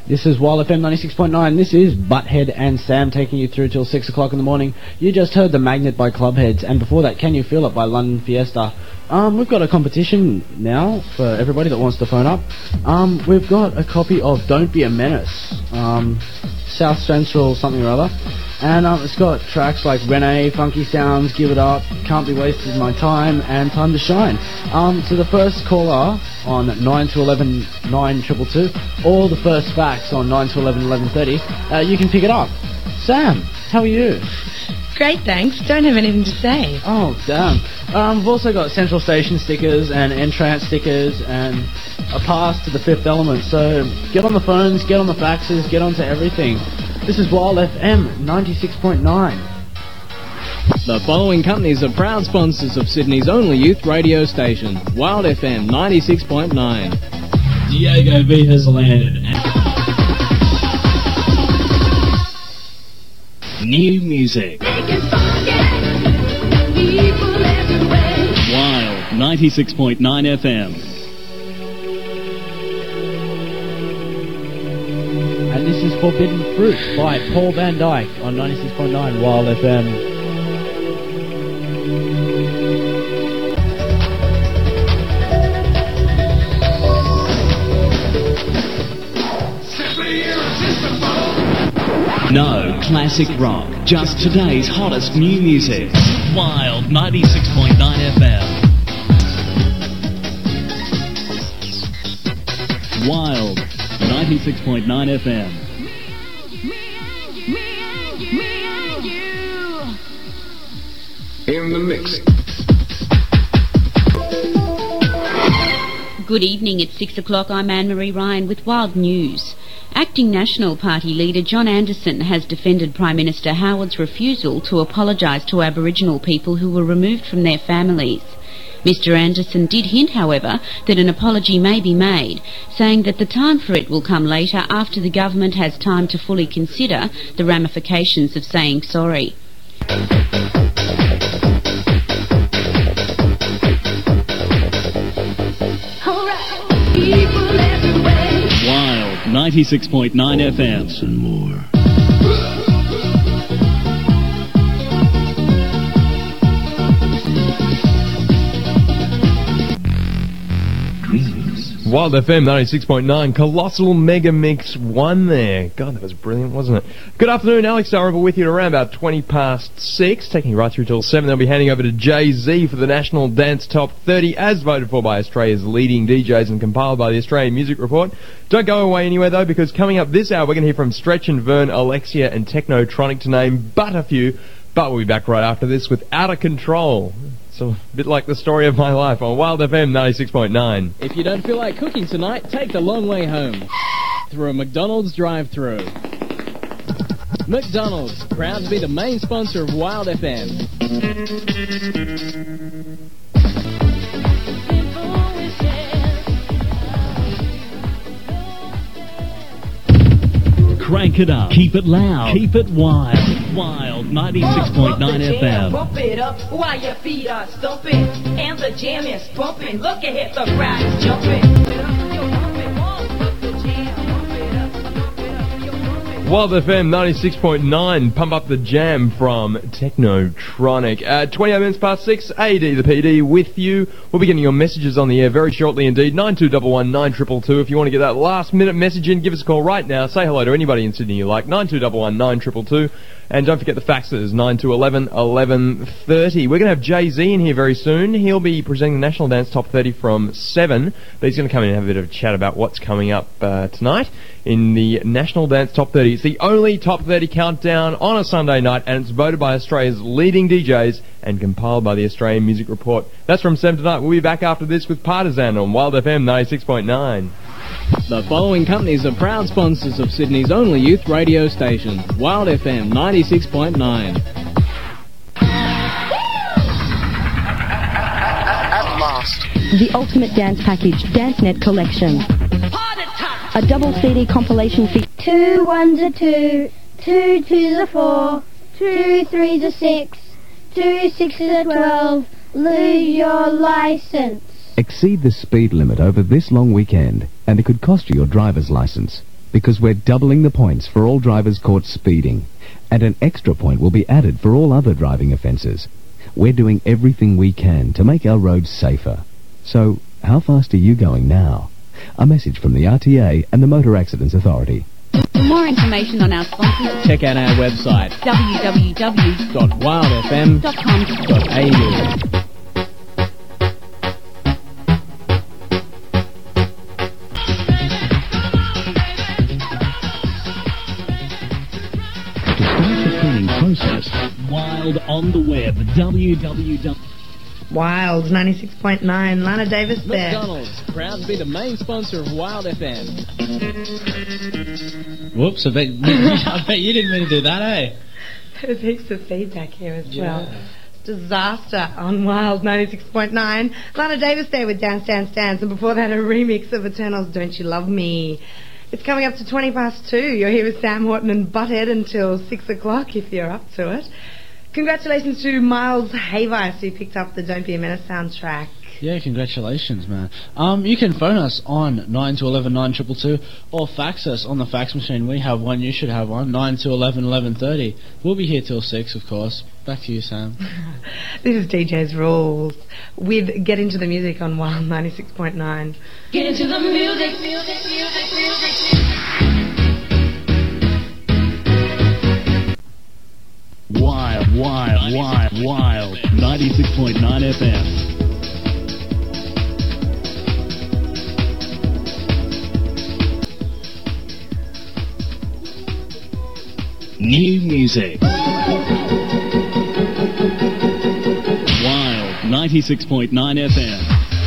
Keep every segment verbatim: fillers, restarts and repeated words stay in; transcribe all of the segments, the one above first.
This is Wild F M ninety-six point nine. This is Butthead and Sam taking you through till six o'clock in the morning. You just heard The Magnet by Clubheads, and before that, Can You Feel It by London Fiesta. Um, we've got a competition now for everybody that wants to phone up. Um, we've got a copy of Don't Be a Menace, um, South Central something or other. And um, it's got tracks like Renee, Funky Sounds, Give It Up, Can't Be Wasted My Time, and Time to Shine. Um, to the first caller on nine to eleven nine triple two, or the first fax on nine to eleven eleven thirty, uh, you can pick it up. Sam, how are you? Great, thanks. Don't have anything to say. Oh, damn. Um, we've also got Central Station stickers and Entrance stickers and a pass to the Fifth Element. So get on the phones, get on the faxes, get onto everything. This is Wild F M ninety-six point nine. The following companies are proud sponsors of Sydney's only youth radio station, Wild F M ninety-six point nine. Diego V has landed. New music. Wild ninety-six point nine F M. And this is Forbidden Fruit by Paul Van Dyke on ninety-six point nine Wild F M. No classic rock, just today's hottest new music. Wild ninety-six point nine F M. Wild ninety-six point nine F M. In the mix. Good evening, it's six o'clock. I'm Anne-Marie Ryan with Wild News. Acting National Party leader John Anderson has defended Prime Minister Howard's refusal to apologise to Aboriginal people who were removed from their families. Mister Anderson did hint, however, that an apology may be made, saying that the time for it will come later after the government has time to fully consider the ramifications of saying sorry. Wild ninety-six point nine F M. And more. Wild F M ninety-six point nine, Colossal Mega Mix one there. God, that was brilliant, wasn't it? Good afternoon, Alex Dalrymple with you at around about twenty past six, taking you right through till seven. They'll be handing over to Jay-Z for the National Dance Top thirty, as voted for by Australia's leading D Js and compiled by the Australian Music Report. Don't go away anywhere, though, because coming up this hour, we're going to hear from Stretch and Vern, Alexia and Technotronic, to name but a few. But we'll be back right after this with Out of Control. So, a bit like the story of my life on Wild F M ninety-six point nine. If you don't feel like cooking tonight, take the long way home through a McDonald's drive-thru. McDonald's, proud to be the main sponsor of Wild F M. Crank it up. Keep it loud. Keep it wild. Wild ninety-six point nine F M. Bump it up while your feet are stumping. And the jam is pumping. Look ahead, the crowd is jumping. Wild F M ninety-six point nine, Pump Up the Jam from Technotronic. At twenty-eight minutes past six, A D the P D with you. We'll be getting your messages on the air very shortly indeed. nine two one one nine two two two. If you want to get that last minute message in, give us a call right now. Say hello to anybody in Sydney you like. nine two one one nine two two two. And don't forget the faxes, nine two one one eleven thirty. We're going to have Jay-Z in here very soon. He'll be presenting the National Dance Top thirty from seven. But he's going to come in and have a bit of a chat about what's coming up uh, tonight in the National Dance Top thirty. It's the only Top thirty countdown on a Sunday night, and it's voted by Australia's leading D Js and compiled by the Australian Music Report. That's from seven tonight. We'll be back after this with Partisan on Wild F M ninety-six point nine. The following companies are proud sponsors of Sydney's only youth radio station, Wild F M ninety-six point nine. At last. The Ultimate Dance Package DanceNet Collection. A double C D compilation feature. Two ones are two, two twos are four, two threes are six, two sixes are twelve. Lose your license. Exceed the speed limit over this long weekend, and it could cost you your driver's license. because we're doubling the points for all drivers caught speeding, and an extra point will be added for all other driving offences. We're doing everything we can to make our roads safer. So, how fast are you going now? A message from the R T A and the Motor Accidents Authority. For more information on our sponsors, check out our website w w w dot wild f m dot com dot a u. Process. Wild on the web. w w w. Wild ninety-six point nine. Lana Davis there. McDonald's, proud to be the main sponsor of Wild F M. Whoops, I bet, I bet you didn't mean to do that, eh? There's heaps of feedback here as yeah. well. Disaster on Wild ninety-six point nine. Lana Davis there with Dance, Dance, Dance. And before that, a remix of Eternal's Don't You Love Me. It's coming up to twenty past two. You're here with Sam Horton and Butthead until six o'clock if you're up to it. Congratulations to Miles Hayvice who picked up the Don't Be a Menace soundtrack. Yeah, congratulations, man. Um, you can phone us on nine two eleven nine two two two or fax us on the fax machine. We have one, you should have one, nine two eleven eleven thirty. We'll be here till six, of course. Back to you, Sam. This is D J's Rules with Get Into the Music on Wild ninety-six point nine. Get into the music, music, music, music, music. Wild, wild, wild, wild. ninety-six point nine F M. New music. Wild ninety-six point nine F M.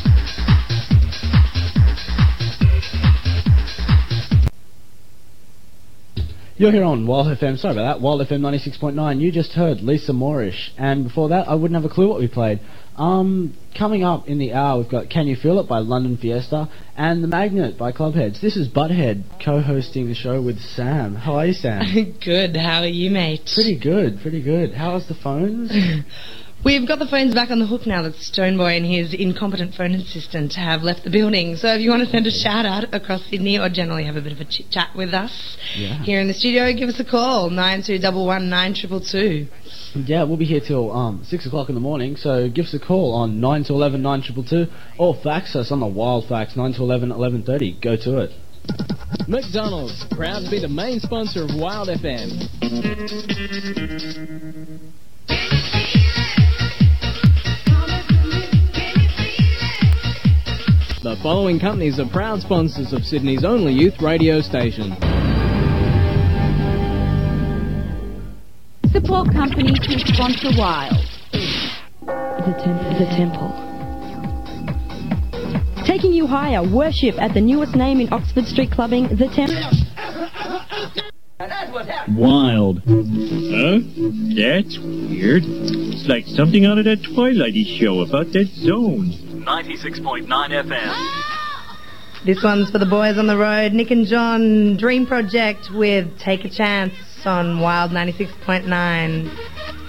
You're here on Wild F M, sorry about that, Wild F M ninety-six point nine. You just heard Lisa Moorish, and before that I wouldn't have a clue what we played. Um, coming up in the hour we've got Can You Feel It by London Fiesta and The Magnet by Clubheads. This is Butthead co-hosting the show with Sam. How are you, Sam? Good, how are you, mate? Pretty good, pretty good. How's the phones? We've got the phones back on the hook now that Stoneboy and his incompetent phone assistant have left the building. So if you want to send a shout out across Sydney or generally have a bit of a chit chat with us yeah. here in the studio, give us a call, nine two one one nine two two two. Yeah, we'll be here till um, six o'clock in the morning, so give us a call on nine two one one nine two two two or fax us on the Wild Fax nine two one one eleven thirty. Go to it. McDonald's, proud to be the main sponsor of Wild F M. The following companies are proud sponsors of Sydney's only youth radio station. Support companies who sponsor Wild. The Temple. The Temple. Taking you higher, worship at the newest name in Oxford Street clubbing, The Temple. Wild. Huh? That's weird. It's like something out of that Twilighty show about that zone. ninety-six point nine F M. This one's for the boys on the road. Nick and John, Dream Project with Take a Chance on Wild ninety-six point nine.